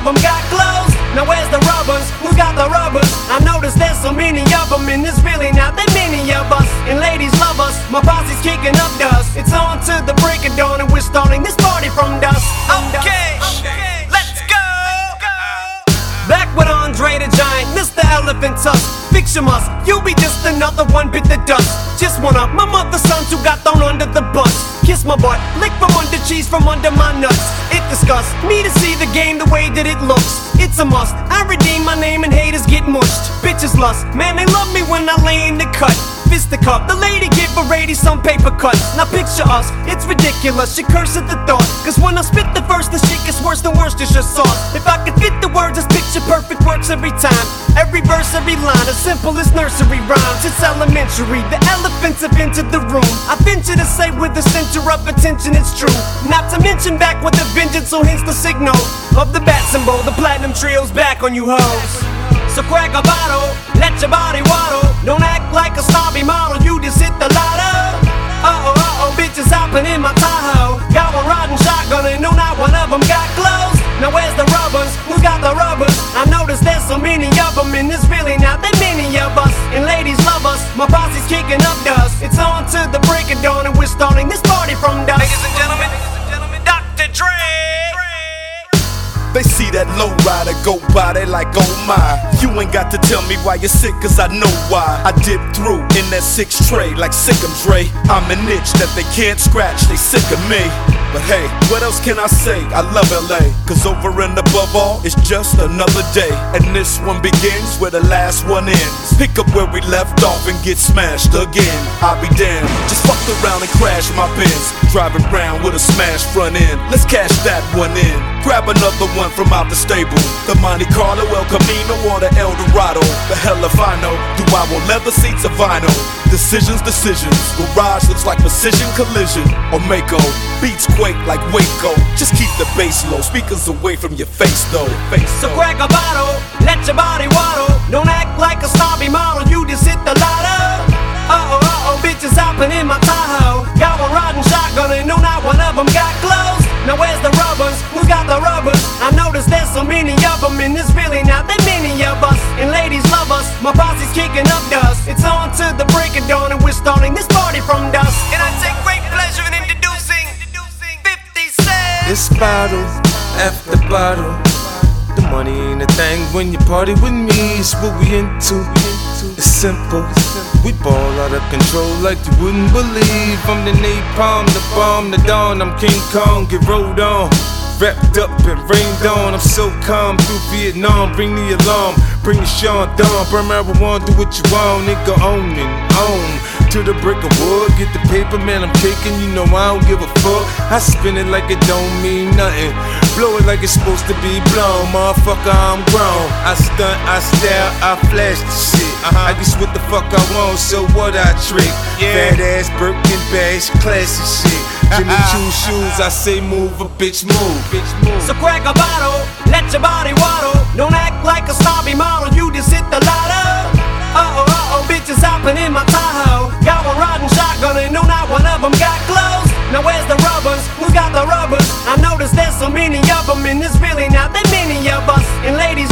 them got clothes. Now where's the rubbers? Who's got the rubbers? I notice there's so many of them, and there's really not that many of us. And ladies love us, my posse's kicking up dust. It's on to the break of dawn, and we're starting this party from dusk. Okay, let's go. Back with Andre the Giant, Mr. Elephant Tusk. Fix your must, you'll be just another one bit the dust. Just one of my mother's sons who got thrown under the bus. Kiss my butt, lick from under cheese from under my nuts. It disgusts me to see the game the way that it looks. It's a must, I redeem my name and haters get mushed. Bitches lust, man they love me when I lay in the cut. Fist the cup, the lady give a lady some paper cuts. Now picture us, it's ridiculous, she curse at the thought. Cause when I spit the verse, the shit gets worse than Worcestershire sauce. If I could fit the words, this picture perfect works every time. Every verse, every line, as simple as nursery rhymes. It's elementary, the elephants have entered the room. I venture to say with the center of attention it's true. Not to mention back with a vengeance, so hence the signal of the bat symbol. The platinum trio's back on you hoes. So crack a bottle, let your body waddle. Don't act like a snobby model, you just hit the lotto. Uh-oh, bitches hopping in my Tahoe. Got one riding shotgun and no, not one of them got clothes. Now where's the rubbers? Who's got the rubbers? I notice there's so many of them, and there's really not that many of us. And ladies love us, my posse's kicking up dust. It's on to the break of dawn, and we're starting this party from dusk. Ladies and gentlemen, Dr. Dre. They see that low rider go by, they like, oh my. You ain't got to tell me why you're sick, cause I know why. I dip through in that 6 tray like Sick'em Dre. I'm an itch that they can't scratch, they sick of me. But hey, what else can I say? I love LA, cause over and above all, it's just another day. And this one begins where the last one ends. Pick up where we left off and get smashed again. I'll be damned, just fuck around and crash my Benz. Driving around with a smashed front end. Let's cash that one in. Grab another one from out the stable. The Monte Carlo, El Camino, or the El Dorado. The hell if I know. Do I want leather seats or vinyl? Decisions. Garage looks like precision collision. Or Mako. Beats quake like Waco. Just keep the bass low. Speakers away from your face though. So crack a bottle, let your body waddle. Don't act like a snobby model, you just hit the lotto. Uh-oh, bitches hopping in my Tahoe. Got one riding shotgun and no, not one of them got clothes. Now where's the rubbers? Who's got the rubbers? I notice there's so many of them, and there's really not that many of us. And ladies love us, my posse's kicking up dust. It's on to the break of dawn, and we're starting this party from dusk. And I take great pleasure in introducing 50 Cent. It's bottle after bottle. The money ain't a thing when you party with me. It's what we into. It's simple. We ball out of control like you wouldn't believe. I'm the napalm, the bomb, the dawn. I'm King Kong, get rolled on. Wrapped up and rained on. I'm so calm through Vietnam. Bring the alarm, bring the Sean Dawn. Burn marijuana, do what you want. Nigga on and on. To the brick of wood, get the paper, man, I'm taking. You know I don't give a fuck. I spin it like it don't mean nothing. Blow it like it's supposed to be blown. Motherfucker, I'm grown. I stunt, I style, I flash the shit. I guess what the fuck I want, so what I trick. Fat ass Birkin bags, classy shit. Jimmy Choo shoes, I say move, a bitch move. So crack a bottle, let your body waddle. Don't act like a snobby model, you just hit the lotto. Uh-oh, bitches hopping in my Tahoe. Got one riding shotgun and no, not one of them got clothes. Now where's the rubbers? Who's got the rubbers? I notice there's so many of them, and there's really not that many of us. And ladies